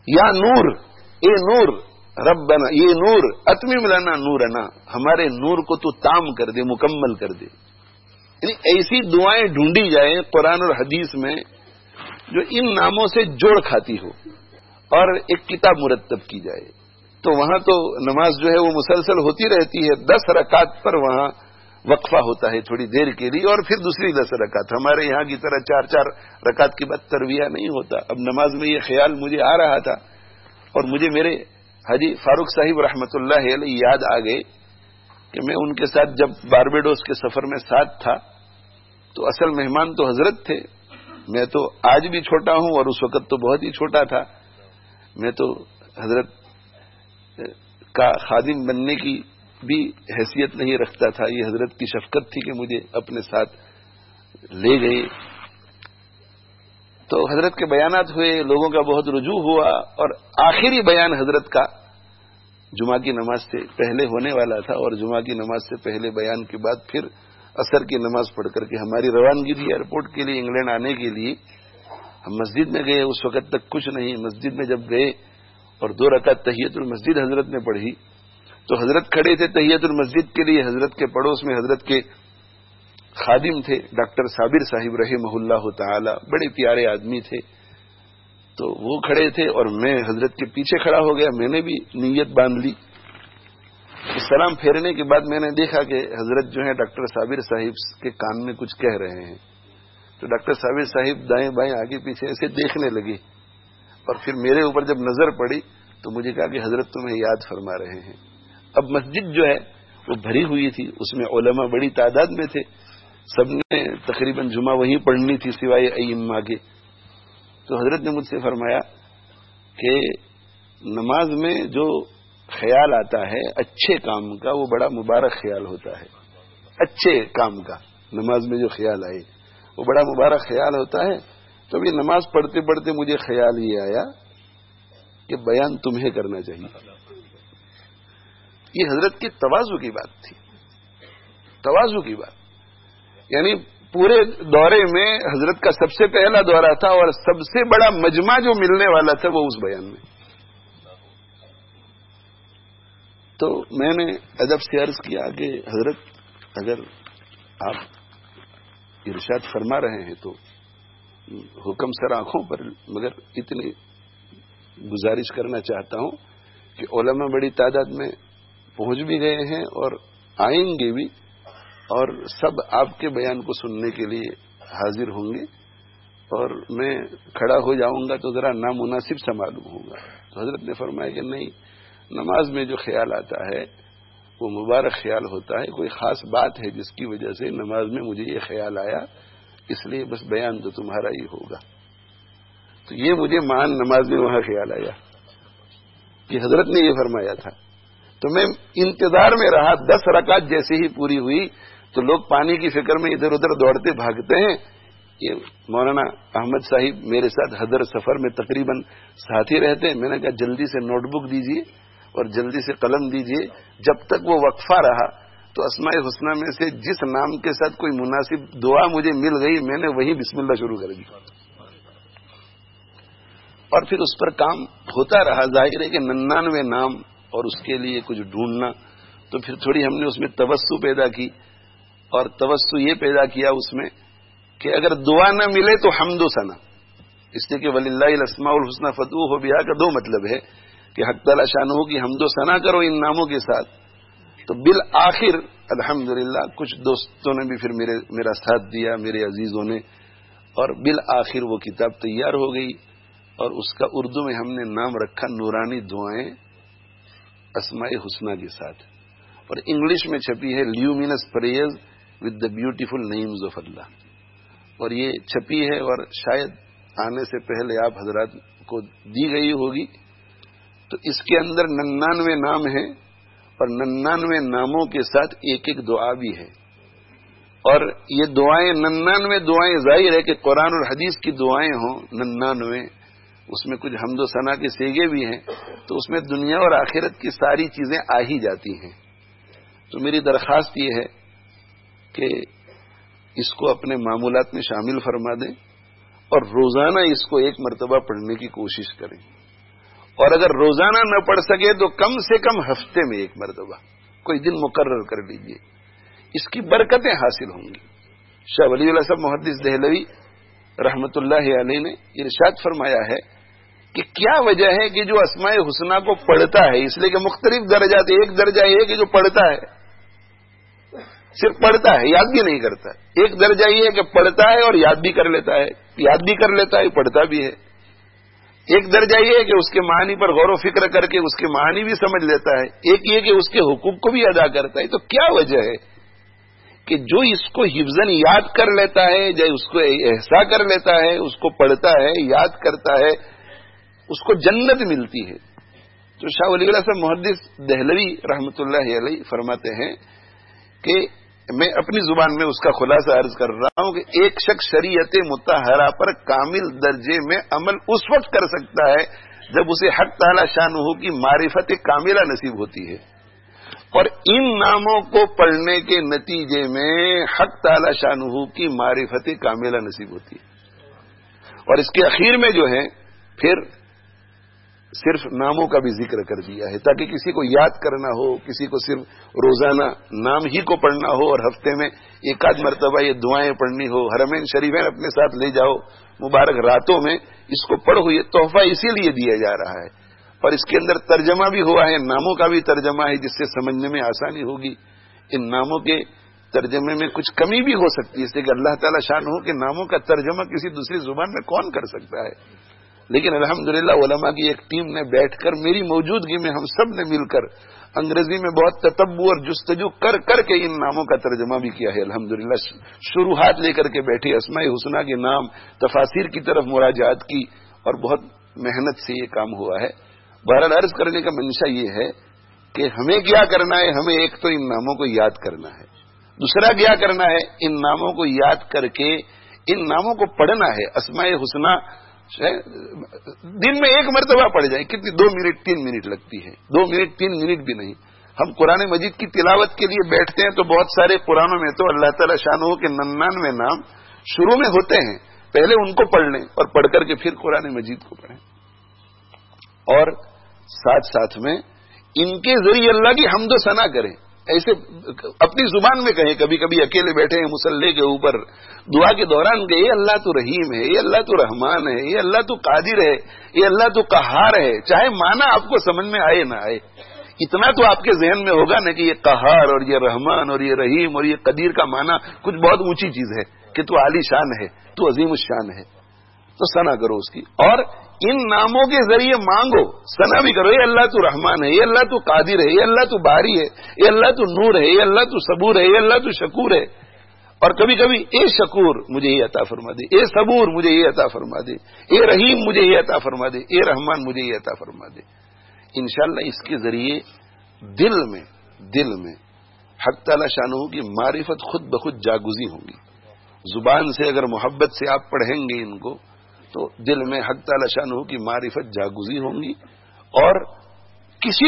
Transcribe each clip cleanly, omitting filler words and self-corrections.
یا نور، اے نور ربنا، یہ نور اتمم لنا نورنا، ہمارے نور کو تو تام کر دے، مکمل کر دے. یعنی ایسی دعائیں ڈھونڈی جائیں قرآن اور حدیث میں جو ان ناموں سے جوڑ کھاتی ہو اور ایک کتاب مرتب کی جائے. تو وہاں تو نماز جو ہے وہ مسلسل ہوتی رہتی ہے. 10 رکعت پر وہاں وقفہ ہوتا ہے تھوڑی دیر کے لیے، اور پھر دوسری 10 رکعت. ہمارے یہاں کی طرح 4 رکعت کے بعد ترویہ نہیں ہوتا. اب نماز میں یہ خیال مجھے آ رہا تھا، اور مجھے میرے حاجی فاروق صاحب رحمۃ اللہ علیہ یاد آ گئے کہ میں ان کے ساتھ جب باربیڈوس کے سفر میں ساتھ تھا تو اصل مہمان تو حضرت تھے. میں تو آج بھی چھوٹا ہوں اور اس وقت تو بہت ہی چھوٹا تھا. میں تو حضرت کا خادم بننے کی بھی حیثیت نہیں رکھتا تھا. یہ حضرت کی شفقت تھی کہ مجھے اپنے ساتھ لے گئے. تو حضرت کے بیانات ہوئے، لوگوں کا بہت رجوع ہوا، اور آخری بیان حضرت کا جمعہ کی نماز سے پہلے ہونے والا تھا، اور جمعہ کی نماز سے پہلے بیان کے بعد پھر عصر کی نماز پڑھ کر کے ہماری روانگی تھی ایئرپورٹ کے لیے، انگلینڈ آنے کے لیے. ہم مسجد میں گئے، اس وقت تک کچھ نہیں. مسجد میں جب گئے اور 2 رکعت تحیت المسجد حضرت نے پڑھی تو حضرت کھڑے تھے تحیت المسجد کے لیے. حضرت کے پڑوس میں حضرت کے خادم تھے ڈاکٹر صابر صاحب رحمہ اللہ تعالی، بڑے پیارے آدمی تھے. تو وہ کھڑے تھے اور میں حضرت کے پیچھے کھڑا ہو گیا. میں نے بھی نیت باندھ لی. سلام پھیرنے کے بعد میں نے دیکھا کہ حضرت جو ہے ڈاکٹر صابر صاحب کے کان میں کچھ کہہ رہے ہیں. تو ڈاکٹر صابر صاحب دائیں بائیں آگے پیچھے ایسے دیکھنے لگے، اور پھر میرے اوپر جب نظر پڑی تو مجھے کہا کہ حضرت تمہیں یاد فرما رہے ہیں. اب مسجد جو ہے وہ بھری ہوئی تھی، اس میں علماء بڑی تعداد میں تھے. سب نے تقریباً جمعہ وہیں پڑھنی تھی سوائے ائمہ کے. تو حضرت نے مجھ سے فرمایا کہ نماز میں جو خیال آتا ہے اچھے کام کا، وہ بڑا مبارک خیال ہوتا ہے. اچھے کام کا نماز میں جو خیال آئے وہ بڑا مبارک خیال ہوتا ہے. تو ابھی نماز پڑھتے پڑھتے مجھے خیال یہ آیا کہ بیان تمہیں کرنا چاہیے. یہ حضرت کی تواضع کی بات تھی، تواضع کی بات. یعنی پورے دورے میں حضرت کا سب سے پہلا دورہ تھا، اور سب سے بڑا مجمع جو ملنے والا تھا وہ اس بیان میں. تو میں نے ادب سے عرض کیا کہ حضرت اگر آپ ارشاد فرما رہے ہیں تو حکم سر آنکھوں پر، مگر اتنی گزارش کرنا چاہتا ہوں کہ علماء بڑی تعداد میں پہنچ بھی گئے ہیں اور آئیں گے بھی، اور سب آپ کے بیان کو سننے کے لیے حاضر ہوں گے، اور میں کھڑا ہو جاؤں گا تو ذرا نامناسب سا معلوم ہوگا. تو حضرت نے فرمایا کہ نہیں، نماز میں جو خیال آتا ہے وہ مبارک خیال ہوتا ہے. کوئی خاص بات ہے جس کی وجہ سے نماز میں مجھے یہ خیال آیا، اس لیے بس بیان تو تمہارا ہی ہوگا. تو یہ مجھے مان نماز میں وہاں خیال آیا کہ حضرت نے یہ فرمایا تھا. تو میں انتظار میں رہا. 10 رکعت جیسے ہی پوری ہوئی تو لوگ پانی کی فکر میں ادھر ادھر دوڑتے بھاگتے ہیں. یہ مولانا احمد صاحب میرے ساتھ حضر سفر میں تقریباً ساتھی رہتے ہیں. میں نے کہا جلدی سے نوٹ بک دیجیے اور جلدی سے قلم دیجیے. جب تک وہ وقفہ رہا تو اسماء الحسنی میں سے جس نام کے ساتھ کوئی مناسب دعا مجھے مل گئی میں نے وہی بسم اللہ شروع کر دی، اور پھر اس پر کام ہوتا رہا. ظاہر ہے کہ 99 نام اور اس کے لیے کچھ ڈھونڈنا، تو پھر تھوڑی ہم نے اس میں توسع پیدا کی، اور توسع یہ پیدا کیا اس میں کہ اگر دعا نہ ملے تو حمد و ثنا. اس لیے کہ وللہ الاسماء الحسنی فادعوہ بہا کا 2 مطلب ہے کہ حق تعالی شانہ کی حمد و ثنا کرو ان ناموں کے ساتھ. تو بالآخر الحمدللہ کچھ دوستوں نے بھی پھر میرا ساتھ دیا، میرے عزیزوں نے، اور بالآخر وہ کتاب تیار ہو گئی، اور اس کا اردو میں ہم نے نام رکھا نورانی دعائیں اسماء حسنی کے ساتھ، اور انگلش میں چھپی ہے luminous prayers with the beautiful names of Allah. اور یہ چھپی ہے اور شاید آنے سے پہلے آپ حضرات کو دی گئی ہوگی. تو اس کے اندر 99 نام ہیں، اور 99 ناموں کے ساتھ ایک ایک دعا بھی ہے. اور یہ دعائیں 99 دعائیں، ظاہر ہے کہ قرآن اور حدیث کی دعائیں ہوں 99، اس میں کچھ حمد و ثنا کے سیگے بھی ہیں، تو اس میں دنیا اور آخرت کی ساری چیزیں آ ہی جاتی ہیں. تو میری درخواست یہ ہے کہ اس کو اپنے معمولات میں شامل فرما دیں، اور روزانہ اس کو 1 مرتبہ پڑھنے کی کوشش کریں. اور اگر روزانہ نہ پڑھ سکے تو کم سے کم ہفتے میں ایک مرتبہ کوئی دن مقرر کر لیجیے، اس کی برکتیں حاصل ہوں گی۔ شاہ ولی اللہ صاحب محدث دہلوی رحمت اللہ علیہ نے ارشاد فرمایا ہے کہ کیا وجہ ہے کہ جو اسماء حسنہ کو پڑھتا ہے، اس لیے کہ مختلف درجات، ایک درجہ یہ ہے کہ جو پڑھتا ہے، صرف پڑھتا ہے، یاد بھی نہیں کرتا، ایک درجہ یہ ہے کہ پڑھتا ہے اور یاد بھی کر لیتا ہے، یاد بھی کر لیتا ہے، پڑھتا بھی ہے۔ ایک درجہ یہ ہے کہ اس کے معنی پر غور و فکر کر کے اس کے معنی بھی سمجھ لیتا ہے، ایک یہ کہ اس کے حقوق کو بھی ادا کرتا ہے۔ تو کیا وجہ ہے کہ جو اس کو حفظاً یاد کر لیتا ہے، جو اس کو احسا کر لیتا ہے، اس کو پڑھتا ہے، یاد کرتا ہے، اس کو جنت ملتی ہے۔ تو شاہ ولی اللہ صاحب محدث دہلوی رحمت اللہ علیہ فرماتے ہیں کہ میں اپنی زبان میں اس کا خلاصہ عرض کر رہا ہوں کہ ایک شخص شریعت مطہرہ پر کامل درجے میں عمل اس وقت کر سکتا ہے جب اسے حق تعالی شانہ کی معرفت کاملہ نصیب ہوتی ہے، اور ان ناموں کو پڑھنے کے نتیجے میں حق تعالی شانہ کی معرفت کاملہ نصیب ہوتی ہے۔ اور اس کے اخیر میں جو ہے پھر صرف ناموں کا بھی ذکر کر دیا ہے تاکہ کسی کو یاد کرنا ہو، کسی کو صرف روزانہ نام ہی کو پڑھنا ہو، اور ہفتے میں ایک آدھ مرتبہ یہ دعائیں پڑھنی ہو۔ حرمین شریفین اپنے ساتھ لے جاؤ، مبارک راتوں میں اس کو پڑھو، یہ تحفہ اسی لیے دیا جا رہا ہے۔ اور اس کے اندر ترجمہ بھی ہوا ہے، ناموں کا بھی ترجمہ ہے جس سے سمجھنے میں آسانی ہوگی۔ ان ناموں کے ترجمے میں کچھ کمی بھی ہو سکتی ہے، اس لیے کہ اللہ تعالی شان ہو کہ ناموں کا ترجمہ کسی دوسری زبان میں کون کر سکتا ہے، لیکن الحمدللہ علماء کی ایک ٹیم نے بیٹھ کر، میری موجودگی میں ہم سب نے مل کر انگریزی میں بہت تتبع اور جستجو کر کر کے ان ناموں کا ترجمہ بھی کیا ہے الحمدللہ۔ شروحات لے کر کے بیٹھے، اسماء حسنہ کے نام، تفاسیر کی طرف مراجعات کی، اور بہت محنت سے یہ کام ہوا ہے۔ بہرحال عرض کرنے کا منشا یہ ہے کہ ہمیں کیا کرنا ہے، ہمیں ایک تو ان ناموں کو یاد کرنا ہے، دوسرا کیا کرنا ہے، ان ناموں کو یاد کر کے ان ناموں کو پڑھنا ہے۔ اسماء حسنہ دن میں ایک مرتبہ پڑھ جائیں، کتنی 2 منٹ 3 منٹ لگتی ہے، 2 منٹ 3 منٹ بھی نہیں۔ ہم قرآن مجید کی تلاوت کے لیے بیٹھتے ہیں تو بہت سارے قرآنوں میں تو اللہ تعالی شانہ کے 99 نام شروع میں ہوتے ہیں، پہلے ان کو پڑھ لیں اور پڑھ کر کے پھر قرآن مجید کو پڑھیں، اور ساتھ ساتھ میں ان کے ذریعے اللہ کی حمد و ثنا کریں، ایسے اپنی زبان میں کہیں، کبھی کبھی اکیلے بیٹھے ہیں مصلی کے اوپر دعا کے دوران کہ یہ اللہ تو رحیم ہے، یہ اللہ تو رحمان ہے، یہ اللہ تو قادر ہے، یہ اللہ تو قہار ہے، چاہے معنی آپ کو سمجھ میں آئے نہ آئے، اتنا تو آپ کے ذہن میں ہوگا نا کہ یہ قہار اور یہ رحمان اور یہ رحیم اور یہ قدیر کا معنی کچھ بہت اونچی چیز ہے، کہ تو عالی شان ہے، تو عظیم الشان ہے، تو ثنا کرو اس کی، اور ان ناموں کے ذریعے مانگو، ثنا بھی کرو، یہ اللہ تو رحمان ہے، یہ اللہ تو قادر ہے، یہ اللہ تو باری ہے، یہ اللہ تو نور ہے، یہ اللہ تو صبور ہے، یہ اللہ تو شکور ہے، اور کبھی کبھی اے شکور مجھے یہ عطا فرما دے، اے صبور مجھے یہ عطا فرما دے، اے رحیم مجھے یہ عطا فرما دے، اے رحمان مجھے یہ عطا فرما دے۔ انشاءاللہ اس کے ذریعے دل میں حق تعالی شانہ کی معرفت خود بخود جاگزی ہوں گی۔ زبان سے اگر محبت سے آپ پڑھیں گے ان کو تو دل میں حق تعالی شانہ کی معرفت جاگزی ہوں گی، اور کسی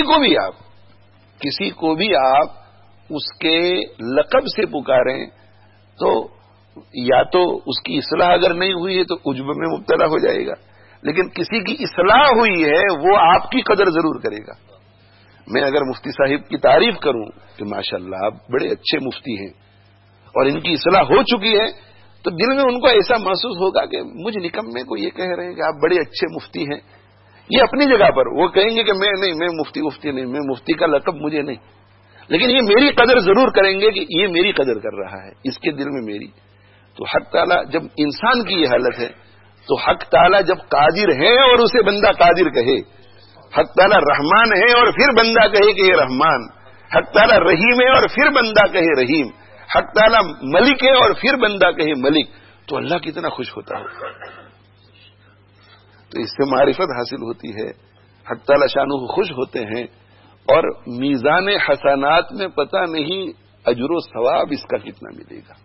کو بھی آپ اس کے لقب سے پکاریں تو یا تو اس کی اصلاح اگر نہیں ہوئی ہے تو عجب میں مبتلا ہو جائے گا، لیکن کسی کی اصلاح ہوئی ہے وہ آپ کی قدر ضرور کرے گا۔ میں اگر مفتی صاحب کی تعریف کروں کہ ماشاءاللہ آپ بڑے اچھے مفتی ہیں اور ان کی اصلاح ہو چکی ہے، تو دل میں ان کو ایسا محسوس ہوگا کہ مجھ نکمے کو یہ کہہ رہے ہیں کہ آپ بڑے اچھے مفتی ہیں۔ یہ اپنی جگہ پر وہ کہیں گے کہ میں مفتی نہیں، میں مفتی کا لقب مجھے نہیں، لیکن یہ میری قدر ضرور کریں گے کہ یہ میری قدر کر رہا ہے، اس کے دل میں میری۔ تو حق تعالیٰ جب انسان کی یہ حالت ہے تو حق تعالیٰ جب قادر ہے اور اسے بندہ قادر کہے، حق تعالیٰ رحمان ہے اور پھر بندہ کہے کہ یہ رحمان، حق تعالیٰ رحیم ہے اور پھر بندہ کہے رحیم، حق تعالیٰ ملک ہے اور پھر بندہ کہے ملک، تو اللہ کتنا خوش ہوتا ہے۔ تو اس سے معرفت حاصل ہوتی ہے، حق تعالیٰ شانہ خوش ہوتے ہیں، اور میزان حسنات میں پتہ نہیں اجر و ثواب اس کا کتنا ملے گا۔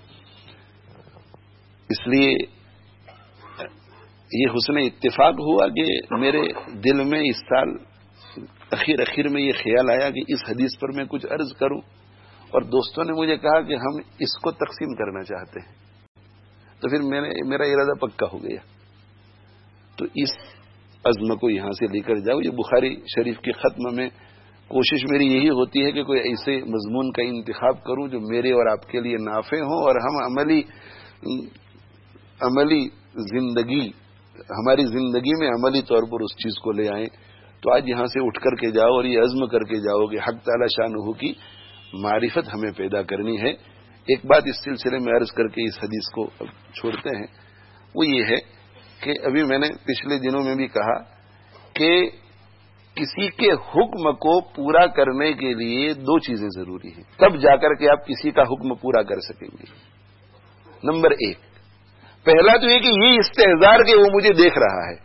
اس لیے یہ حسن اتفاق ہوا کہ میرے دل میں اس سال اخیر میں یہ خیال آیا کہ اس حدیث پر میں کچھ عرض کروں، اور دوستوں نے مجھے کہا کہ ہم اس کو تقسیم کرنا چاہتے ہیں، تو پھر میرا ارادہ پکا ہو گیا۔ تو اس عزم کو یہاں سے لے کر جاؤ. یہ بخاری شریف کے ختم میں کوشش میری یہی ہوتی ہے کہ کوئی ایسے مضمون کا انتخاب کروں جو میرے اور آپ کے لیے نافع ہوں اور ہم عملی زندگی، ہماری زندگی میں عملی طور پر اس چیز کو لے آئیں. تو آج یہاں سے اٹھ کر کے جاؤ اور یہ عزم کر کے جاؤ کہ حق تعالی شانہ کی معرفت ہمیں پیدا کرنی ہے. ایک بات اس سلسلے میں عرض کر کے اس حدیث کو چھوڑتے ہیں، وہ یہ ہے کہ ابھی میں نے پچھلے دنوں میں بھی کہا کہ کسی کے حکم کو پورا کرنے کے لیے دو چیزیں ضروری ہیں، تب جا کر کے آپ کسی کا حکم پورا کر سکیں گے. نمبر ایک، پہلا تو یہ کہ یہ استحضار کہ وہ مجھے دیکھ رہا ہے،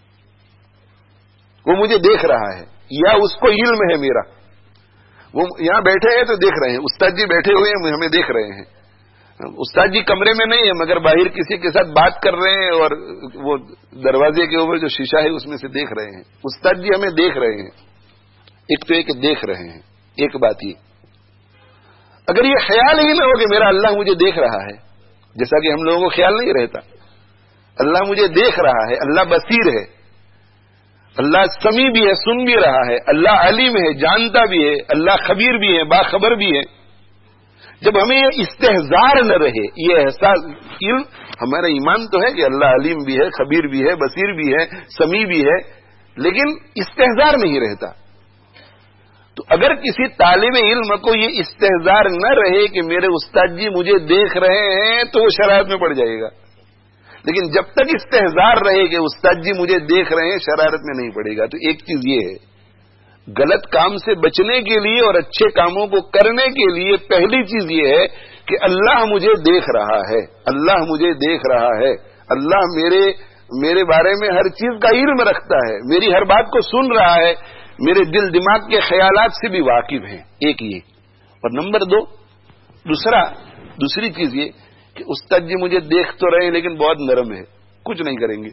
وہ مجھے دیکھ رہا ہے، یا اس کو علم ہے میرا. وہ یہاں بیٹھے ہیں تو دیکھ رہے ہیں، استاد جی بیٹھے ہوئے ہیں ہمیں دیکھ رہے ہیں. استاد جی کمرے میں نہیں ہے مگر باہر کسی کے ساتھ بات کر رہے ہیں اور وہ دروازے کے اوپر جو شیشہ ہے اس میں سے دیکھ رہے ہیں. استاد جی ہمیں دیکھ رہے ہیں. ایک تو ایک دیکھ رہے ہیں. ایک بات یہ، اگر یہ خیال ہی نہ ہو کہ میرا اللہ مجھے دیکھ رہا ہے، جیسا کہ ہم لوگوں کو خیال نہیں رہتا اللہ مجھے دیکھ رہا ہے، اللہ بصیر ہے، اللہ سمیع بھی ہے، سن بھی رہا ہے، اللہ علیم ہے، جانتا بھی ہے، اللہ خبیر بھی ہے، باخبر بھی ہے. جب ہمیں یہ استحضار نہ رہے، یہ احساس، علم، ہمارا ایمان تو ہے کہ اللہ علیم بھی ہے، خبیر بھی ہے، بصیر بھی ہے، سمیع بھی ہے، لیکن استحضار نہیں رہتا. تو اگر کسی طالب علم کو یہ استحضار نہ رہے کہ میرے استاد جی مجھے دیکھ رہے ہیں تو وہ شرارت میں پڑ جائے گا. لیکن جب تک استحضار رہے کہ استاد جی مجھے دیکھ رہے ہیں شرارت میں نہیں پڑے گا. تو ایک چیز یہ ہے، غلط کام سے بچنے کے لیے اور اچھے کاموں کو کرنے کے لیے پہلی چیز یہ ہے کہ اللہ مجھے دیکھ رہا ہے، اللہ مجھے دیکھ رہا ہے، اللہ میرے بارے میں ہر چیز کا علم رکھتا ہے، میری ہر بات کو سن رہا ہے، میرے دل دماغ کے خیالات سے بھی واقف ہیں. ایک یہ. اور نمبر دو، دوسری چیز یہ کہ استاد جی مجھے دیکھ تو رہے ہیں لیکن بہت نرم ہے، کچھ نہیں کریں گے،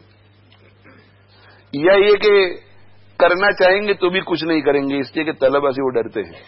یا یہ کہ کرنا چاہیں گے تو بھی کچھ نہیں کریں گے اس لیے کہ طلبہ سے وہ ڈرتے ہیں.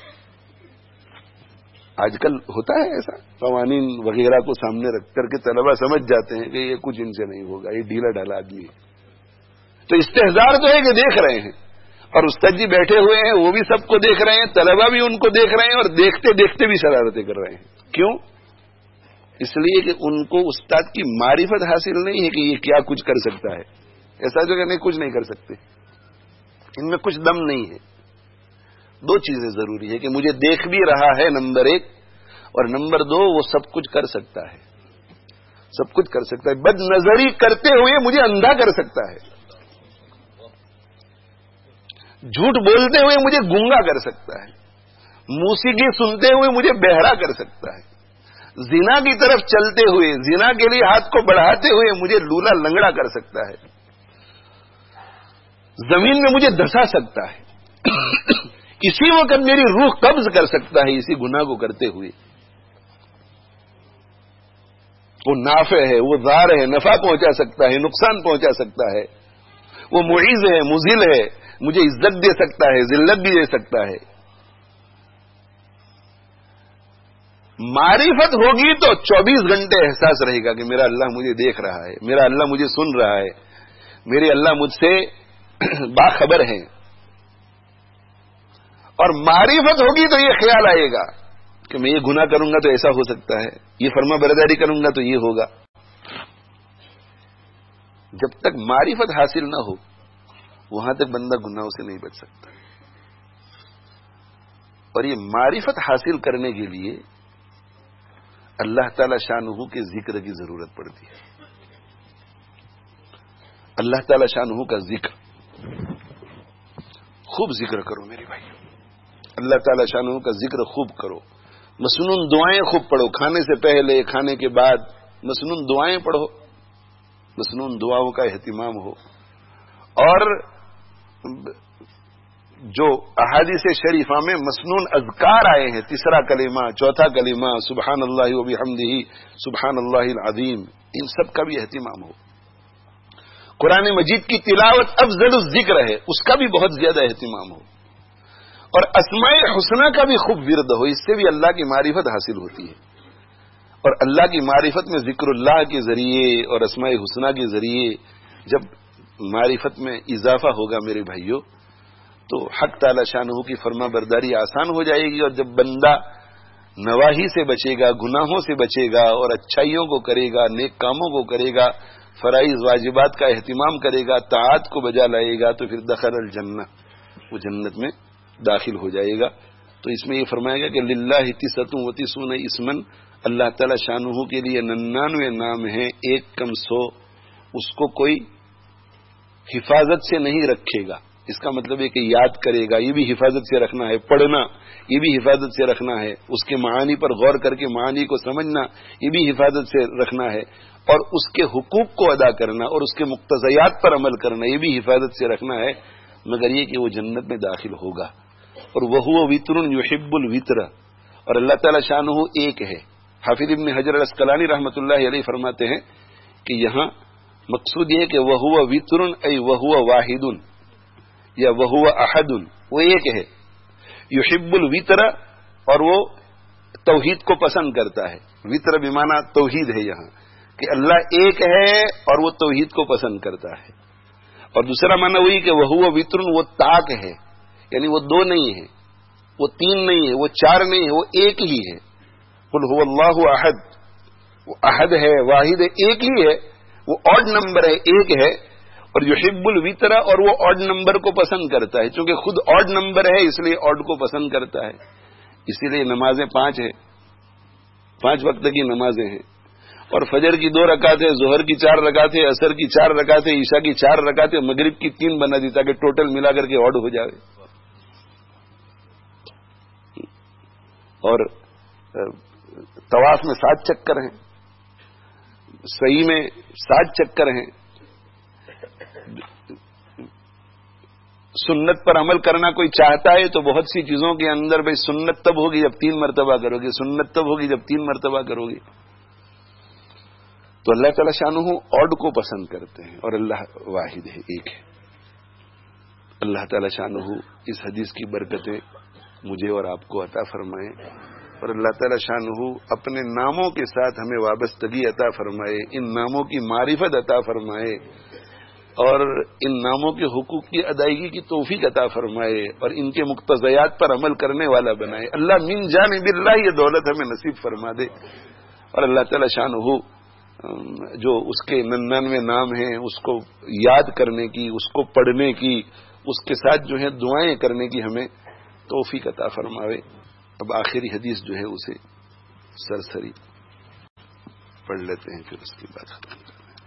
آج کل ہوتا ہے ایسا، قوانین وغیرہ کو سامنے رکھ کر کے طلبہ سمجھ جاتے ہیں کہ یہ کچھ ان سے نہیں ہوگا، یہ ڈھیلا ڈھالا آدمی ہے. تو استحضار تو ہے کہ دیکھ رہے ہیں، اور استاد جی بیٹھے ہوئے ہیں وہ بھی سب کو دیکھ رہے ہیں، طلبہ بھی ان کو دیکھ رہے ہیں، اور دیکھتے دیکھتے بھی شرارتیں کر رہے ہیں. کیوں؟ اس لیے کہ ان کو استاد کی معرفت حاصل نہیں ہے کہ یہ کیا کچھ کر سکتا ہے. ایسا جو کہ نہیں، کچھ نہیں کر سکتے، ان میں کچھ دم نہیں ہے. دو چیزیں ضروری ہے کہ مجھے دیکھ بھی رہا ہے نمبر ایک، اور نمبر دو وہ سب کچھ کر سکتا ہے، سب کچھ کر سکتا ہے. بد نظری کرتے ہوئے مجھے اندھا کر سکتا ہے، جھوٹ بولتے ہوئے مجھے گونگا کر سکتا ہے، موسیقی سنتے ہوئے مجھے بہرا کر سکتا ہے، زنا کی طرف چلتے ہوئے، زنا کے لیے ہاتھ کو بڑھاتے ہوئے مجھے لولا لنگڑا کر سکتا ہے، زمین میں مجھے دھسا سکتا ہے، اسی وقت میری روح قبض کر سکتا ہے اسی گناہ کو کرتے ہوئے. وہ نافع ہے، وہ ضار ہے، نفع پہنچا سکتا ہے، نقصان پہنچا سکتا ہے، وہ معیز ہے، مذل ہے، مجھے عزت دے سکتا ہے، ذلت بھی دے سکتا ہے. معرفت ہوگی تو 24 گھنٹے احساس رہے گا کہ میرا اللہ مجھے دیکھ رہا ہے، میرا اللہ مجھے سن رہا ہے، میرے اللہ مجھ سے باخبر ہیں. اور معرفت ہوگی تو یہ خیال آئے گا کہ میں یہ گناہ کروں گا تو ایسا ہو سکتا ہے، یہ فرما برداری کروں گا تو یہ ہوگا. جب تک معرفت حاصل نہ ہو وہاں تک بندہ گناہوں سے نہیں بچ سکتا. اور یہ معرفت حاصل کرنے کے لیے اللہ تعالی شانہ کے ذکر کی ضرورت پڑتی ہے. اللہ تعالی شانہ کا ذکر، خوب ذکر کرو میرے بھائی، اللہ تعالی شانہ کا ذکر خوب کرو. مسنون دعائیں خوب پڑھو، کھانے سے پہلے، کھانے کے بعد مسنون دعائیں پڑھو، مسنون دعاؤں کا اہتمام ہو. اور جو احادیث شریفہ میں مسنون اذکار آئے ہیں، تیسرا کلمہ، چوتھا کلمہ، سبحان اللہ و بحمدہ، سبحان اللہ العظیم، ان سب کا بھی اہتمام ہو. قرآن مجید کی تلاوت افضل الذکر ہے، اس کا بھی بہت زیادہ اہتمام ہو. اور اسماء حسنہ کا بھی خوب ورد ہو، اس سے بھی اللہ کی معرفت حاصل ہوتی ہے. اور اللہ کی معرفت میں ذکر اللہ کے ذریعے اور اسماء حسنہ کے ذریعے جب معرفت میں اضافہ ہوگا میرے بھائیوں، تو حق تعالی شانہ کی فرما برداری آسان ہو جائے گی، اور جب بندہ نواہی سے بچے گا، گناہوں سے بچے گا، اور اچھائیوں کو کرے گا، نیک کاموں کو کرے گا، فرائض واجبات کا اہتمام کرے گا، طاعات کو بجا لائے گا، تو پھر دخل الجنہ، وہ جنت میں داخل ہو جائے گا۔ تو اس میں یہ فرمایا گیا کہ للہ 99 اسمن، اللہ تعالی شانہ کے لیے 99 نام ہیں، ایک کم 100، اس کو کوئی حفاظت سے نہیں رکھے گا۔ اس کا مطلب ہے کہ یاد کرے گا، یہ بھی حفاظت سے رکھنا ہے، پڑھنا یہ بھی حفاظت سے رکھنا ہے، اس کے معانی پر غور کر کے معانی کو سمجھنا یہ بھی حفاظت سے رکھنا ہے، اور اس کے حقوق کو ادا کرنا اور اس کے مقتضیات پر عمل کرنا یہ بھی حفاظت سے رکھنا ہے، مگر یہ کہ وہ جنت میں داخل ہوگا۔ اور وَهُوَ وِتْرٌ يُحِبُّ الْوِتْرَ، اور اللہ تعالی شانہ ایک ہے۔ حافظ ابن حجر العسقلانی رحمۃ اللہ علیہ فرماتے ہیں کہ یہاں مقصود یہ ہے کہ وَهُوَ وِتْرٌ ای وَهُوَ واحد یا وَهُوَ احد، وہ ایک ہے۔ یحب الوتر، اور وہ توحید کو پسند کرتا ہے۔ وتر بمعنی توحید ہے یہاں، کہ اللہ ایک ہے اور وہ توحید کو پسند کرتا ہے۔ اور دوسرا معنی وہی کہ وَهُوَ وِتْرٌ، وہ طاق ہے، یعنی وہ 2 نہیں ہے، وہ 3 نہیں ہے، وہ 4 نہیں ہے، وہ ایک ہی ہے۔ قل هو اللہ احد، وہ احد ہے، واحد ہے، ایک ہی ہے، وہ آڈ نمبر ہے، ایک ہے۔ اور یحب الوتر، اور وہ آڈ نمبر کو پسند کرتا ہے، چونکہ خود آڈ نمبر ہے اس لیے آڈ کو پسند کرتا ہے۔ اسی لیے نمازیں 5 ہیں، 5 وقت کی نمازیں ہیں، اور فجر کی 2 رکعتیں، ظہر کی 4 رکعتیں، عصر کی 4 رکعتیں، عشاء کی 4 رکعتیں، مغرب کی 3 بنا دی تاکہ ٹوٹل ملا کر کے آڈ ہو جائے۔ اور طواف میں 7 چکر ہیں، صحیح میں 7 چکر ہیں۔ سنت پر عمل کرنا کوئی چاہتا ہے تو بہت سی چیزوں کے اندر بھائی سنت تب ہوگی جب 3 مرتبہ کرو گے، سنت تب ہوگی جب 3 مرتبہ کرو گے۔ تو اللہ تعالی شانہ آڈ کو پسند کرتے ہیں، اور اللہ واحد ہے، ایک ہے۔ اللہ تعالی شانہ اس حدیث کی برکتیں مجھے اور آپ کو عطا فرمائے، اور اللہ تعالی شانہ اپنے ناموں کے ساتھ ہمیں وابستگی عطا فرمائے، ان ناموں کی معرفت عطا فرمائے، اور ان ناموں کے حقوق کی ادائیگی کی توفیق عطا فرمائے، اور ان کے مقتضیات پر عمل کرنے والا بنائے۔ اللہ من جانب اللہ یہ دولت ہمیں نصیب فرما دے، اور اللہ تعالی شانہ جو اس کے 99 نام ہیں اس کو یاد کرنے کی، اس کو پڑھنے کی، اس کے ساتھ جو ہے دعائیں کرنے کی ہمیں توفیق عطا فرماوے۔ اب آخری حدیث جو ہے اسے سرسری پڑھ لیتے ہیں، پھر اس کی بات ختم کریں۔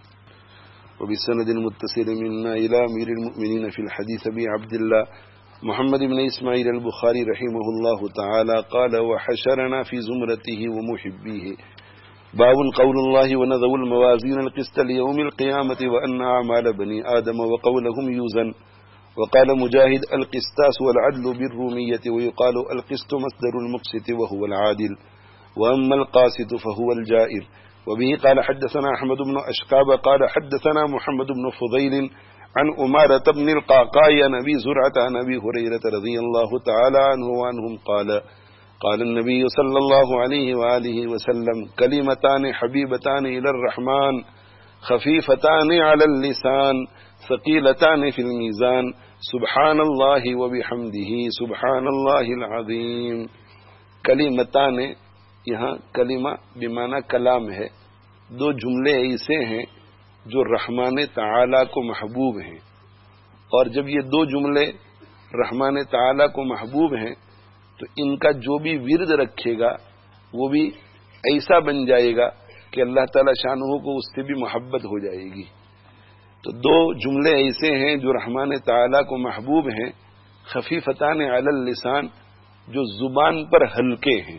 وبسند متصل منا إلى أمير المؤمنين في الحديث أبي عبد الله محمد بن إسماعيل البخاري رحمه الله تعالى قال وحشرنا في زمرته ومحبيه باب قول الله ونذو الموازين القسط ليوم القيامة وأن أعمال بني آدم وقولهم يوزن وقال مجاهد القسطاس والعدل بالرومية ويقال القسط مصدر المقسط وهو العادل وأما القاسط فهو الجائر وبه قال حدثنا أحمد بن أشقاب قال حدثنا محمد بن فضيل عن أمارة بن القعقاع عن أبي زرعة عن أبي هريرة رضي الله تعالى عنه وعنهم قال النبي صلى الله عليه وآله وسلم كلمتان حبيبتان إلى الرحمن خفيفتان على اللسان ثقيلتان في الميزان سبحان الله وبحمده سبحان الله العظيم۔ کلمتان، یہاں کلمہ بمعنی کلام ہے، 2 جملے ایسے ہیں جو رحمان تعالی کو محبوب ہیں، اور جب یہ 2 جملے رحمان تعالی کو محبوب ہیں تو ان کا جو بھی ورد رکھے گا وہ بھی ایسا بن جائے گا کہ اللہ تعالی شانہ کو اس سے بھی محبت ہو جائے گی۔ تو 2 جملے ایسے ہیں جو رحمان تعالی کو محبوب ہیں، خفیفتان علی اللسان، جو زبان پر ہلکے ہیں،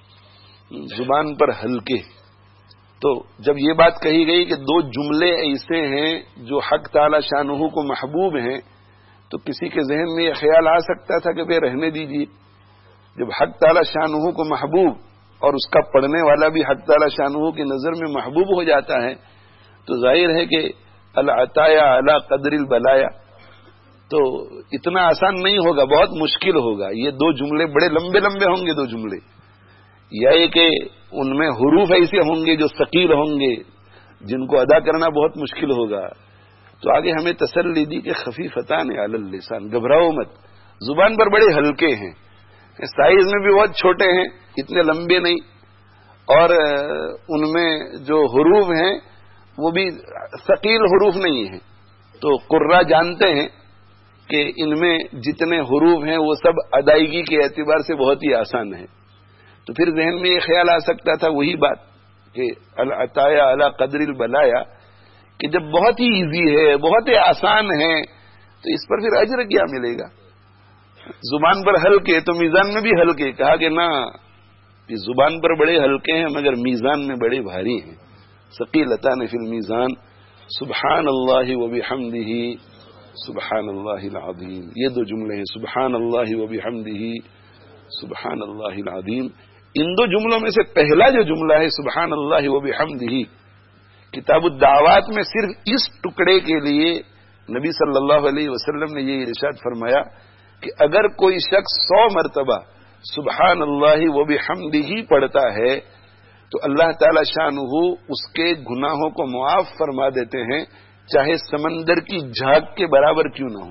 زبان پر ہلکے۔ تو جب یہ بات کہی گئی کہ 2 جملے ایسے ہیں جو حق تعالی شانہ کو محبوب ہیں، تو کسی کے ذہن میں یہ خیال آ سکتا تھا کہ بھئی رہنے دیجیے، جب حق تعالی شانہ کو محبوب اور اس کا پڑھنے والا بھی حق تعالی شانہ کی نظر میں محبوب ہو جاتا ہے تو ظاہر ہے کہ العطایا علی قدر البلایا، تو اتنا آسان نہیں ہوگا، بہت مشکل ہوگا۔ یہ 2 جملے بڑے لمبے لمبے ہوں گے 2 جملے، یا یہ کہ ان میں حروف ایسے ہوں گے جو ثقیل ہوں گے جن کو ادا کرنا بہت مشکل ہوگا، تو آگے ہمیں تسلی دی کہ خفیفتان علی اللسان، گھبراؤ مت، زبان پر بڑے ہلکے ہیں، سائز میں بھی بہت چھوٹے ہیں، اتنے لمبے نہیں، اور ان میں جو حروف ہیں وہ بھی ثقیل حروف نہیں ہیں۔ تو قراء جانتے ہیں کہ ان میں جتنے حروف ہیں وہ سب ادائیگی کے اعتبار سے بہت ہی آسان ہیں۔ تو پھر ذہن میں یہ خیال آ سکتا تھا وہی بات کہ العطایا علی قدر البلایا، کہ جب بہت ہی ایزی ہے، بہت ہی آسان ہے، تو اس پر پھر اجر کیا ملے گا؟ زبان پر ہلکے تو میزان میں بھی ہلکے، کہا کہ نہ، یہ زبان پر بڑے ہلکے ہیں مگر میزان میں بڑے بھاری ہیں۔ ثقیلتان فی المیزان، سبحان اللہ وبحمدہ، سبحان اللہ العظیم۔ یہ دو جملے ہیں، سبحان اللہ وبحمدہ، سبحان اللہ العظیم۔ ان دو جملوں میں سے پہلا جو جملہ ہے سبحان اللہ وبحمدہ، کتاب الدعوات میں صرف اس ٹکڑے کے لیے نبی صلی اللہ علیہ وسلم نے یہ ارشاد فرمایا کہ اگر کوئی شخص 100 مرتبہ سبحان اللہ وبحمدہ پڑھتا ہے تو اللہ تعالی شانہ اس کے گناہوں کو معاف فرما دیتے ہیں، چاہے سمندر کی جھاگ کے برابر کیوں نہ ہو۔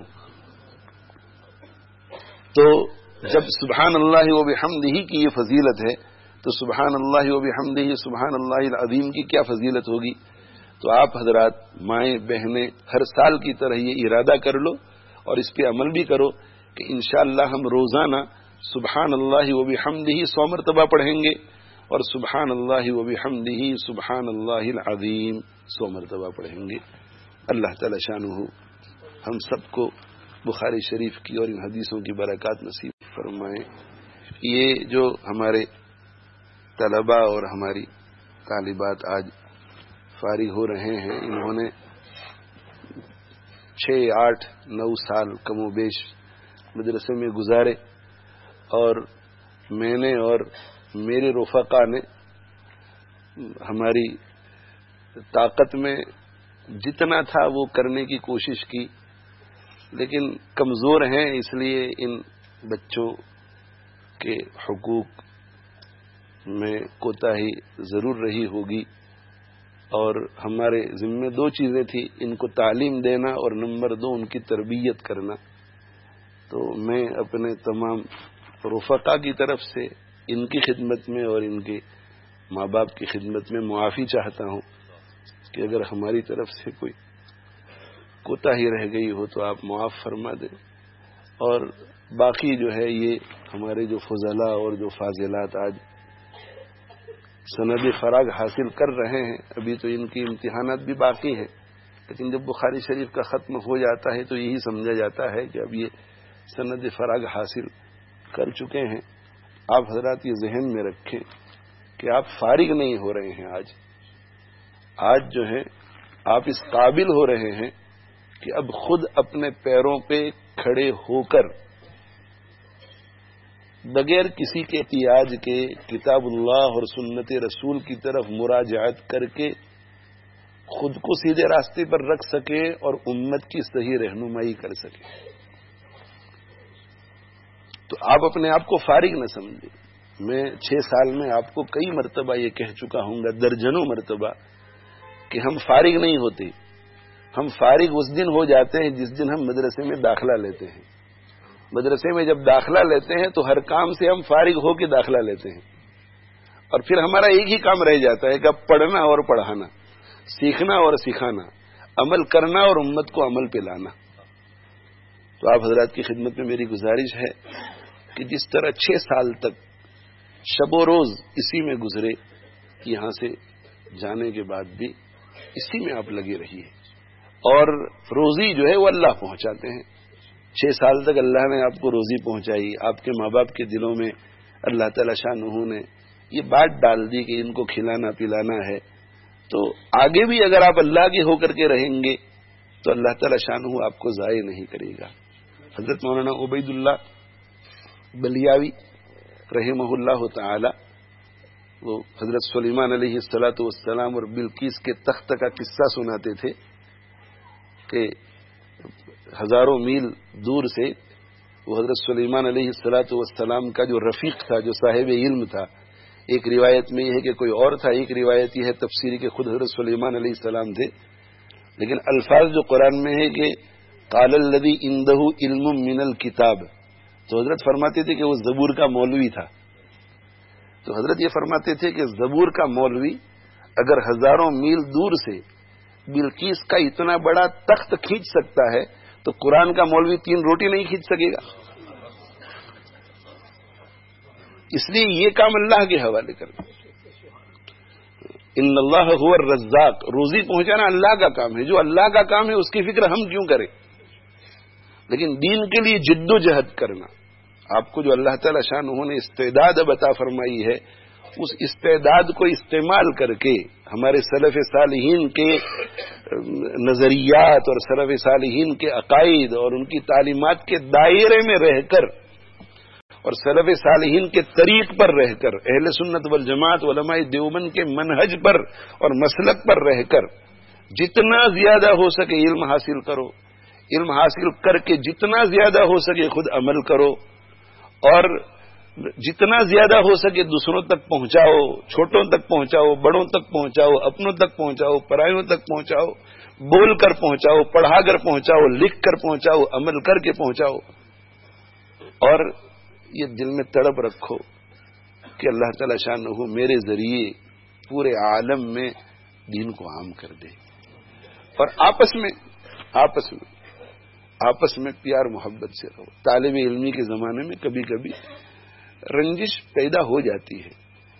تو جب سبحان اللہ وبحمدہ کی یہ فضیلت ہے تو سبحان اللہ وبحمدہ سبحان اللہ العظیم کی کیا فضیلت ہوگی؟ تو آپ حضرات، مائیں بہنیں، ہر سال کی طرح یہ ارادہ کر لو اور اس پہ عمل بھی کرو کہ انشاءاللہ ہم روزانہ سبحان اللہ وبحمدہ 100 مرتبہ پڑھیں گے اور سبحان اللہ وبحمدہ سبحان اللہ العظیم 100 مرتبہ پڑھیں گے۔ اللہ تعالی شانہ ہم سب کو بخاری شریف کی اور ان حدیثوں کی برکات نصیب فرمائیں۔ یہ جو ہمارے طلباء اور ہماری طالبات آج فارغ ہو رہے ہیں، انہوں نے 6، 8، 9 سال کم و بیش مدرسے میں گزارے، اور میں نے اور میرے رفقا نے ہماری طاقت میں جتنا تھا وہ کرنے کی کوشش کی، لیکن کمزور ہیں، اس لیے ان بچوں کے حقوق میں کوتاہی ضرور رہی ہوگی، اور ہمارے ذمہ 2 چیزیں تھیں، ان کو تعلیم دینا اور نمبر 2 ان کی تربیت کرنا۔ تو میں اپنے تمام رفقا کی طرف سے ان کی خدمت میں اور ان کے ماں باپ کی خدمت میں معافی چاہتا ہوں کہ اگر ہماری طرف سے کوئی کوتاہی رہ گئی ہو تو آپ معاف فرما دیں، اور باقی جو ہے یہ ہمارے جو فضلاء اور جو فاضلات آج سند فراغ حاصل کر رہے ہیں، ابھی تو ان کی امتحانات بھی باقی ہیں، لیکن جب بخاری شریف کا ختم ہو جاتا ہے تو یہی سمجھا جاتا ہے کہ اب یہ سند فراغ حاصل کر چکے ہیں۔ آپ حضرات یہ ذہن میں رکھیں کہ آپ فارغ نہیں ہو رہے ہیں، آج جو ہے آپ اس قابل ہو رہے ہیں کہ اب خود اپنے پیروں پہ کھڑے ہو کر بغیر کسی کے احتیاج کے کتاب اللہ اور سنت رسول کی طرف مراجعت کر کے خود کو سیدھے راستے پر رکھ سکے اور امت کی صحیح رہنمائی کر سکے۔ تو آپ اپنے آپ کو فارغ نہ سمجھیں۔ میں 6 سال میں آپ کو کئی مرتبہ یہ کہہ چکا ہوں گا، درجنوں مرتبہ، کہ ہم فارغ نہیں ہوتے، ہم فارغ اس دن ہو جاتے ہیں جس دن ہم مدرسے میں داخلہ لیتے ہیں۔ مدرسے میں جب داخلہ لیتے ہیں تو ہر کام سے ہم فارغ ہو کے داخلہ لیتے ہیں، اور پھر ہمارا ایک ہی کام رہ جاتا ہے کہ اب پڑھنا اور پڑھانا، سیکھنا اور سکھانا، عمل کرنا اور امت کو عمل پہ لانا۔ تو آپ حضرات کی خدمت میں میری گزارش ہے کہ جس طرح 6 سال تک شب و روز اسی میں گزرے، یہاں سے جانے کے بعد بھی اسی میں آپ لگے رہیے، اور روزی جو ہے وہ اللہ پہنچاتے ہیں۔ 6 سال تک اللہ نے آپ کو روزی پہنچائی، آپ کے ماں باپ کے دلوں میں اللہ تعالی شانہ نے یہ بات ڈال دی کہ ان کو کھلانا پلانا ہے، تو آگے بھی اگر آپ اللہ کے ہو کر کے رہیں گے تو اللہ تعالی شانہ آپ کو ضائع نہیں کرے گا۔ حضرت مولانا عبید اللہ بلیاوی رحمہ اللہ تعالی، وہ حضرت سلیمان علیہ السلام اور بلقیس کے تخت کا قصہ سناتے تھے کہ ہزاروں میل دور سے وہ حضرت سلیمان علیہ السلام کا جو رفیق تھا، جو صاحب علم تھا، ایک روایت میں یہ ہے کہ کوئی اور تھا، ایک روایت یہ ہے تفسیری کہ خود حضرت سلیمان علیہ السلام تھے، لیکن الفاظ جو قرآن میں ہے کہ قال الذی عندہ علم من الکتاب، تو حضرت فرماتے تھے کہ وہ زبور کا مولوی تھا. تو حضرت یہ فرماتے تھے کہ زبور کا مولوی اگر ہزاروں میل دور سے بلقیس کا اتنا بڑا تخت کھینچ سکتا ہے تو قرآن کا مولوی 3 روٹی نہیں کھینچ سکے گا. اس لیے یہ کام اللہ کے حوالے کرنا. ان اللہ هو الرزاق، روزی پہنچانا اللہ کا کام ہے. جو اللہ کا کام ہے اس کی فکر ہم کیوں کریں؟ لیکن دین کے لیے جد و جہد کرنا، آپ کو جو اللہ تعالی شان انہوں نے استعداد عطا فرمائی ہے، اس استعداد کو استعمال کر کے ہمارے سلف صالحین کے نظریات اور سلف صالحین کے عقائد اور ان کی تعلیمات کے دائرے میں رہ کر اور سلف صالحین کے طریق پر رہ کر، اہل سنت والجماعت علماء دیوبند کے منہج پر اور مسلک پر رہ کر جتنا زیادہ ہو سکے علم حاصل کرو. علم حاصل کر کے جتنا زیادہ ہو سکے خود عمل کرو، اور جتنا زیادہ ہو سکے دوسروں تک پہنچاؤ، چھوٹوں تک پہنچاؤ، بڑوں تک پہنچاؤ، اپنوں تک پہنچاؤ، پرائیوں تک پہنچاؤ، بول کر پہنچاؤ، پڑھا کر پہنچاؤ، لکھ کر پہنچاؤ، عمل کر کے پہنچاؤ. اور یہ دل میں تڑپ رکھو کہ اللہ تعالی شانہ میرے ذریعے پورے عالم میں دین کو عام کر دے. اور آپس میں پیار محبت سے رہو. طالب علمی کے زمانے میں کبھی کبھی رنجش پیدا ہو جاتی ہے،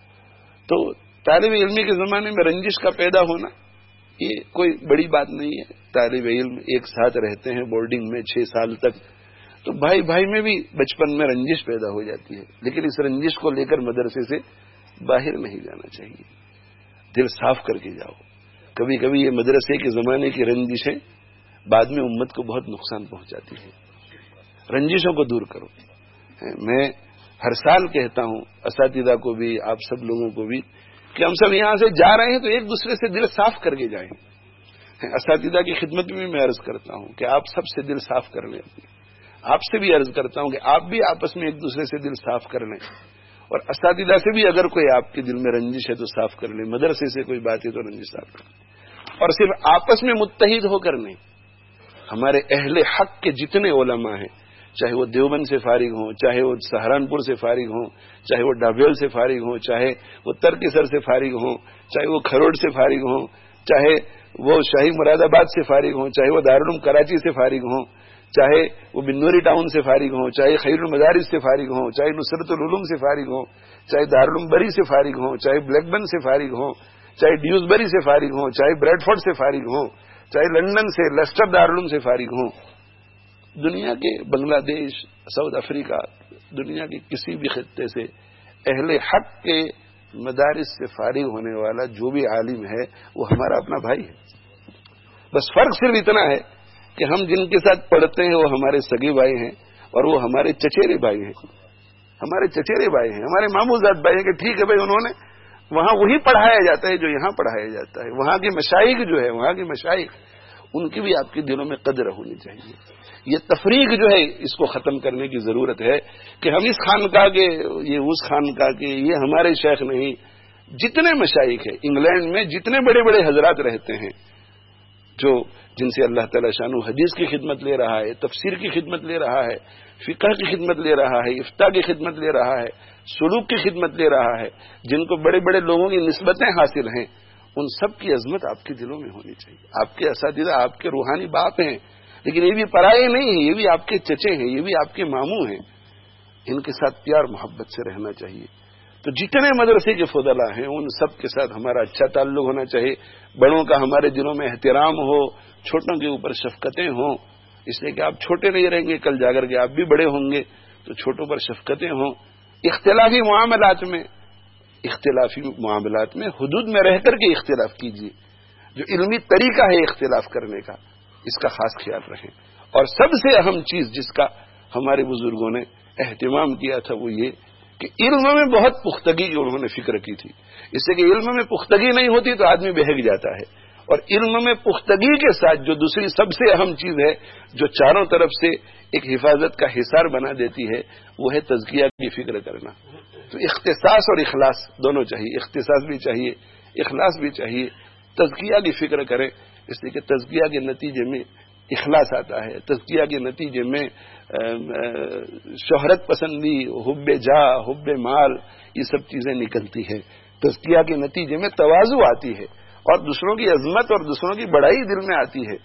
تو طالب علمی کے زمانے میں رنجش کا پیدا ہونا یہ کوئی بڑی بات نہیں ہے. طالب علم ایک ساتھ رہتے ہیں بورڈنگ میں 6 سال تک، تو بھائی بھائی میں بھی بچپن میں رنجش پیدا ہو جاتی ہے، لیکن اس رنجش کو لے کر مدرسے سے باہر نہیں جانا چاہیے. دل صاف کر کے جاؤ. کبھی کبھی یہ مدرسے کے زمانے کی رنجشیں بعد میں امت کو بہت نقصان پہنچاتی ہے. رنجشوں کو دور کرو. میں ہر سال کہتا ہوں اساتذہ کو بھی، آپ سب لوگوں کو بھی، کہ ہم سب یہاں سے جا رہے ہیں تو ایک دوسرے سے دل صاف کر کے جائیں. اساتذہ کی خدمت میں میں عرض کرتا ہوں کہ آپ سب سے دل صاف کر لیں. آپ سے بھی عرض کرتا ہوں کہ آپ بھی آپس میں ایک دوسرے سے دل صاف کر لیں، اور اساتذہ سے بھی اگر کوئی آپ کے دل میں رنجش ہے تو صاف کر لیں. مدرسے سے کوئی بات ہے تو رنجش صاف کر لیں، اور صرف آپس میں متحد ہو کر نہیں. ہمارے اہل حق کے جتنے علماء ہیں، چاہے وہ دیوبند سے فارغ ہوں، چاہے وہ سہارنپور سے فارغ ہوں، چاہے وہ ڈابیل سے فارغ ہوں، چاہے وہ ترکسر سے فارغ ہوں، چاہے وہ کھروڑ سے فارغ ہوں، چاہے وہ شاہی مراد آباد سے فارغ ہوں، چاہے وہ دارالعلوم کراچی سے فارغ ہوں، چاہے وہ بنوری ٹاؤن سے فارغ ہوں، چاہے خیر المدارس سے فارغ ہوں، چاہے نصرت العلوم سے فارغ ہوں، چاہے دارالعلوم بری سے فارغ ہوں، چاہے بلیک بن سے فارغ ہوں، چاہے ڈیوزبری سے فارغ ہوں، چاہے بریڈفورڈ سے فارغ ہوں، چاہے لندن سے لیسٹر دارالعلوم سے فارغ ہوں، دنیا کے بنگلہ دیش، ساؤتھ افریقہ، دنیا کے کسی بھی خطے سے اہل حق کے مدارس سے فارغ ہونے والا جو بھی عالم ہے وہ ہمارا اپنا بھائی ہے. بس فرق صرف اتنا ہے کہ ہم جن کے ساتھ پڑھتے ہیں وہ ہمارے سگے بھائی ہیں اور وہ ہمارے چچیرے بھائی ہیں. ہمارے چچیرے بھائی ہیں، ہمارے ماموزاد بھائی ہیں، کہ ٹھیک ہے بھائی انہوں نے وہاں وہی پڑھایا جاتا ہے جو یہاں پڑھایا جاتا ہے. وہاں کے مشائخ جو ہے، وہاں کے مشائخ، ان کی بھی آپ کے دلوں میں قدر ہونی چاہیے. یہ تفریق جو ہے اس کو ختم کرنے کی ضرورت ہے کہ ہم اس خانقاہ کے، یہ اس خانقاہ کے، یہ ہمارے شیخ نہیں. جتنے مشائخ ہیں انگلینڈ میں، جتنے بڑے بڑے حضرات رہتے ہیں جو جن سے اللہ تعالی شانو حدیث کی خدمت لے رہا ہے، تفسیر کی خدمت لے رہا ہے، فقہ کی خدمت لے رہا ہے، افتاء کی خدمت لے رہا ہے، سلوک کی خدمت لے رہا ہے، جن کو بڑے بڑے لوگوں کی نسبتیں حاصل ہیں، ان سب کی عظمت آپ کے دلوں میں ہونی چاہیے. آپ کے اساتذہ آپ کے روحانی باپ ہیں، لیکن یہ بھی پرائے نہیں ہیں، یہ بھی آپ کے چچے ہیں، یہ بھی آپ کے ماموں ہیں. ان کے ساتھ پیار محبت سے رہنا چاہیے. تو جتنے مدرسے کے فضلاء ہیں ان سب کے ساتھ ہمارا اچھا تعلق ہونا چاہیے. بڑوں کا ہمارے دلوں میں احترام ہو، چھوٹوں کے اوپر شفقتیں ہوں، اس لیے کہ آپ چھوٹے نہیں رہیں گے، کل جا کر کے آپ بھی بڑے ہوں گے، تو چھوٹوں پر شفقتیں ہوں. اختلافی معاملات میں حدود میں رہ کر کے اختلاف کیجیے. جو علمی طریقہ ہے اختلاف کرنے کا، اس کا خاص خیال رکھیں. اور سب سے اہم چیز جس کا ہمارے بزرگوں نے اہتمام کیا تھا وہ یہ کہ علم میں بہت پختگی کی انہوں نے فکر کی تھی. اس سے کہ علم میں پختگی نہیں ہوتی تو آدمی بہک جاتا ہے، اور علم میں پختگی کے ساتھ جو دوسری سب سے اہم چیز ہے جو چاروں طرف سے ایک حفاظت کا حصار بنا دیتی ہے وہ ہے تزکیہ کی فکر کرنا. تو اختصاص اور اخلاص دونوں چاہیے، اختصاص بھی چاہیے، اخلاص بھی چاہیے. تزکیہ کی فکر کریں اس لیے کہ تزکیہ کے نتیجے میں اخلاص آتا ہے، تزکیہ کے نتیجے میں شہرت پسندی، حب جاہ، حب مال، یہ سب چیزیں نکلتی ہیں. تزکیہ کے نتیجے میں تواضع آتی ہے اور دوسروں کی عظمت اور دوسروں کی بڑائی دل میں آتی ہے.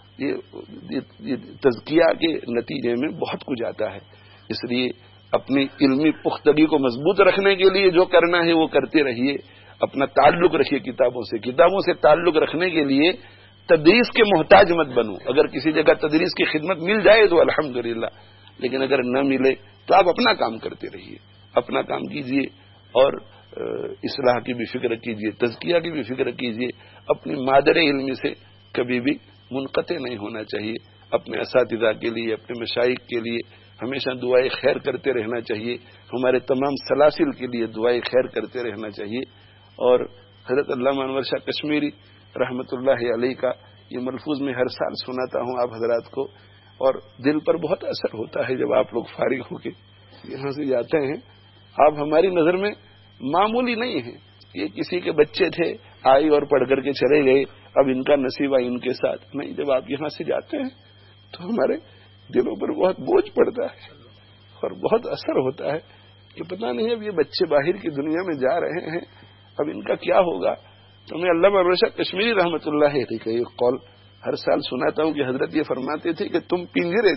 یہ تزکیہ کے نتیجے میں بہت کچھ آتا ہے. اس لیے اپنی علمی پختگی کو مضبوط رکھنے کے لیے جو کرنا ہے وہ کرتے رہیے. اپنا تعلق رکھیے کتابوں سے. کتابوں سے تعلق رکھنے کے لیے تدریس کے محتاج مت بنو. اگر کسی جگہ تدریس کی خدمت مل جائے تو الحمدللہ، لیکن اگر نہ ملے تو آپ اپنا کام کرتے رہیے، اپنا کام کیجیے اور اصلاح کی بھی فکر کیجیے، تزکیہ کی بھی فکر کیجیے. اپنی مادر علم سے کبھی بھی منقطع نہیں ہونا چاہیے. اپنے اساتذہ کے لیے، اپنے مشائخ کے لیے ہمیشہ دعائے خیر کرتے رہنا چاہیے. ہمارے تمام سلاسل کے لیے دعائے خیر کرتے رہنا چاہیے. اور حضرت علامہ انور شاہ کشمیری رحمت اللہ علیہ کا یہ ملفوظ میں ہر سال سناتا ہوں آپ حضرات کو، اور دل پر بہت اثر ہوتا ہے جب آپ لوگ فارغ ہو کے یہاں سے جاتے ہیں. آپ ہماری نظر میں معمولی نہیں ہیں. یہ کسی کے بچے تھے، آئی اور پڑھ کر کے چلے گئے، اب ان کا نصیب آئی ان کے ساتھ. نہیں، جب آپ یہاں سے جاتے ہیں تو ہمارے دلوں پر بہت بوجھ پڑتا ہے اور بہت اثر ہوتا ہے کہ پتہ نہیں اب یہ بچے باہر کی دنیا میں جا رہے ہیں، اب ان کا کیا ہوگا. تو میں علامہ انور شاہ کشمیری رحمت اللہ علیہ کا یہ قول ہر سال سناتا ہوں کہ حضرت یہ فرماتے تھے کہ تم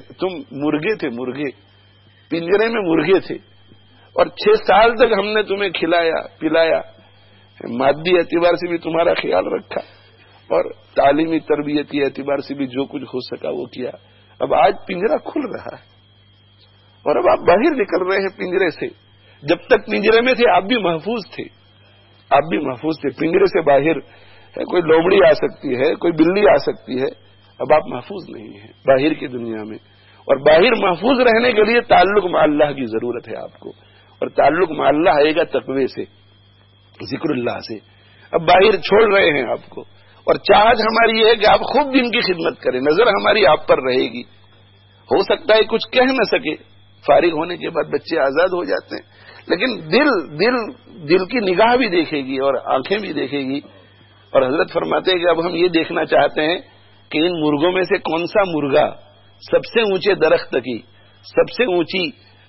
مرغے تھے، مرغے پنجرے میں مرغے تھے، اور 6 سال تک ہم نے تمہیں کھلایا پلایا، مادی اعتبار سے بھی تمہارا خیال رکھا اور تعلیمی تربیتی اعتبار سے بھی جو کچھ ہو سکا وہ کیا. اب آج پنجرا کھل رہا ہے اور اب آپ باہر نکل رہے ہیں پنجرے سے. جب تک پنجرے میں تھے آپ بھی محفوظ تھے، آپ بھی محفوظ تھے. پنجرے سے باہر کوئی لومڑی آ سکتی ہے، کوئی بلی آ سکتی ہے. اب آپ محفوظ نہیں ہیں باہر کی دنیا میں، اور باہر محفوظ رہنے کے لیے تعلق مع اللہ کی ضرورت ہے آپ کو. اور تعلق مع اللہ آئے گا تقوی سے، ذکر اللہ سے. اب باہر چھوڑ رہے ہیں آپ کو، اور چاہت ہماری یہ ہے کہ آپ خوب دین کی خدمت کریں. نظر ہماری آپ پر رہے گی. ہو سکتا ہے کچھ کہہ نہ سکے، فارغ ہونے کے بعد بچے آزاد ہو جاتے ہیں، لیکن دل کی نگاہ بھی دیکھے گی اور آنکھیں بھی دیکھے گی. اور حضرت فرماتے ہیں کہ اب ہم یہ دیکھنا چاہتے ہیں کہ ان مرغوں میں سے کون سا مرغا سب سے اونچے درخت کی سب سے اونچی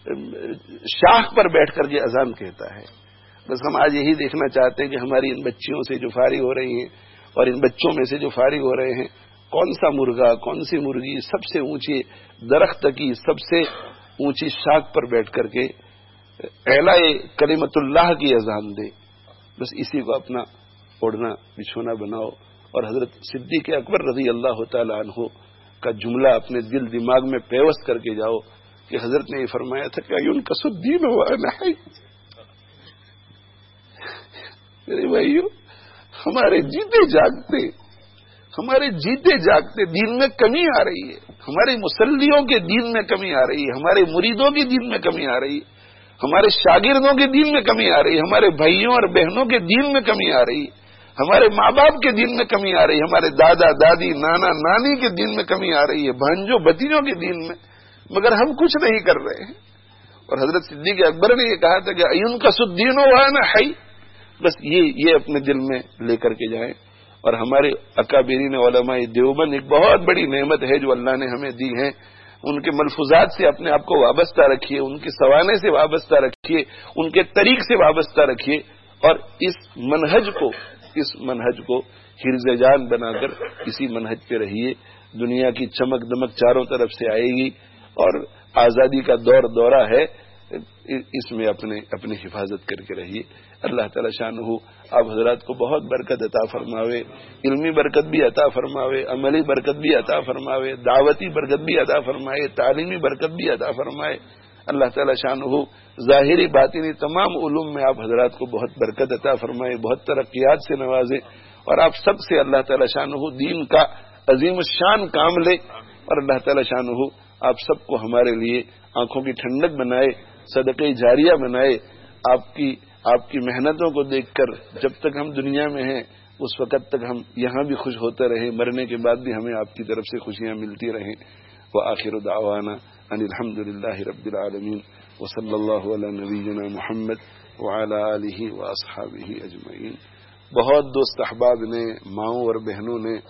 شاخ پر بیٹھ کر کے اذان کہتا ہے. بس ہم آج یہی دیکھنا چاہتے ہیں کہ ہماری ان بچیوں سے جو فارغ ہو رہی ہیں اور ان بچوں میں سے جو فارغ ہو رہے ہیں، کون سا مرغا کون سی مرغی سب سے اونچے درخت کی سب سے اونچی شاخ پر بیٹھ کر کے اعلائے کلمت اللہ کی اذان دے. بس اسی کو اپنا اوڑھنا بچھونا بناؤ. اور حضرت صدیق اکبر رضی اللہ تعالی عنہ کا جملہ اپنے دل دماغ میں پیوست کر کے جاؤ کہ حضرت نے یہ فرمایا تھا کہ ينقص الدين وانا حي. میرے بھائیو، ہمارے جیتے جاگتے دین میں کمی آ رہی ہے. ہمارے مسلیوں کے دین میں کمی آ رہی ہے، ہمارے مریدوں کے دین میں کمی آ رہی ہے، ہمارے شاگردوں کے دین میں کمی آ رہی ہے، ہمارے بھائیوں اور بہنوں کے دین میں کمی آ رہی ہے، ہمارے ماں باپ کے دین میں کمی آ رہی ہے، ہمارے دادا دادی نانا نانی کے دین میں کمی آ رہی ہے، بھانجوں بھتیجوں کے دین میں، مگر ہم کچھ نہیں کر رہے ہیں. اور حضرت صدیق اکبر نے یہ کہا تھا کہ ينقص الدين وانا حي. بس یہ اپنے دل میں لے کر کے جائیں. اور ہمارے اکابرین علماء دیوبند ایک بہت بڑی نعمت ہے جو اللہ نے ہمیں دی ہے. ان کے ملفوظات سے اپنے آپ کو وابستہ رکھیے، ان کے سوانے سے وابستہ رکھیے، ان کے طریق سے وابستہ رکھیے، اور اس منہج کو حرز جان بنا کر اسی منہج پہ رہیے. دنیا کی چمک دمک چاروں طرف سے آئے گی اور آزادی کا دورہ ہے، اس میں اپنی حفاظت کر کے رہیے. اللہ تعالی شانہ آپ حضرات کو بہت برکت عطا فرماوے، علمی برکت بھی عطا فرماوے، عملی برکت بھی عطا فرماوے، دعوتی برکت بھی عطا فرمائے، تعلیمی برکت بھی عطا فرمائے. اللہ تعالی شانہ ظاہری باطنی تمام علوم میں آپ حضرات کو بہت برکت عطا فرمائے، بہت ترقیات سے نوازے، اور آپ سب سے اللہ تعالی شانہ دین کا عظیم الشان کام لے. اور اللہ تعالی شانہ آپ سب کو ہمارے لیے آنکھوں کی ٹھنڈک بنائے، صدقہ جاریہ بنائے. آپ کی محنتوں کو دیکھ کر جب تک ہم دنیا میں ہیں اس وقت تک ہم یہاں بھی خوش ہوتے رہیں، مرنے کے بعد بھی ہمیں آپ کی طرف سے خوشیاں ملتی رہیں. وآخر دعوانا ان الحمد للہ رب العالمین وصلی اللہ علی نبینا محمد وعلی آلہ واصحابہ اجمعین. بہت دوست احباب نے، ماؤں اور بہنوں نے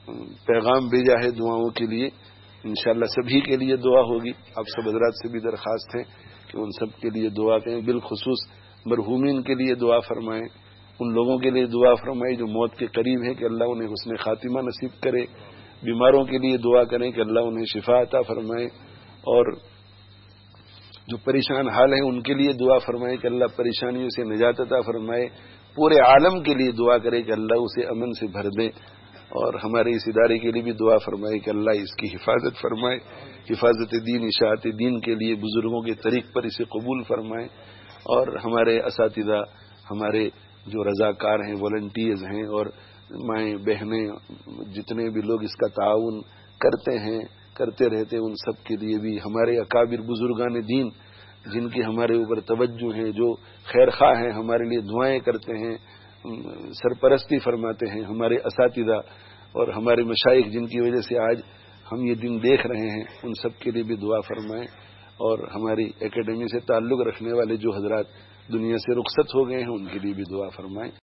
پیغام بھیجا ہے دعاؤں کے لیے. انشاءاللہ سبھی کے لیے دعا ہوگی. آپ سب حضرات سے بھی درخواست ہے کہ ان سب کے لیے دعا کریں. بالخصوص مرحومین کے لیے دعا فرمائیں. ان لوگوں کے لیے دعا فرمائیں جو موت کے قریب ہیں کہ اللہ انہیں حسن خاتمہ نصیب کرے. بیماروں کے لیے دعا کریں کہ اللہ انہیں شفا عطا فرمائے. اور جو پریشان حال ہیں ان کے لیے دعا فرمائے کہ اللہ پریشانیوں سے نجات عطا فرمائے. پورے عالم کے لیے دعا کرے کہ اللہ اسے امن سے بھر دے. اور ہمارے اس ادارے کے لیے بھی دعا فرمائے کہ اللہ اس کی حفاظت فرمائے. حفاظت دین، اشاعت دین کے لیے بزرگوں کے طریق پر اسے قبول فرمائے. اور ہمارے اساتذہ، ہمارے جو رضاکار ہیں، والنٹیئرز ہیں، اور مائیں بہنیں، جتنے بھی لوگ اس کا تعاون کرتے ہیں، کرتے رہتے، ان سب کے لیے بھی ہمارے اکابر بزرگان دین جن کی ہمارے اوپر توجہ ہے، جو خیر خواہ ہیں، ہمارے لیے دعائیں کرتے ہیں، سرپرستی فرماتے ہیں، ہمارے اساتذہ اور ہمارے مشائخ جن کی وجہ سے آج ہم یہ دن دیکھ رہے ہیں، ان سب کے لیے بھی دعا فرمائیں. اور ہماری اکیڈمی سے تعلق رکھنے والے جو حضرات دنیا سے رخصت ہو گئے ہیں ان کے لیے بھی دعا فرمائیں.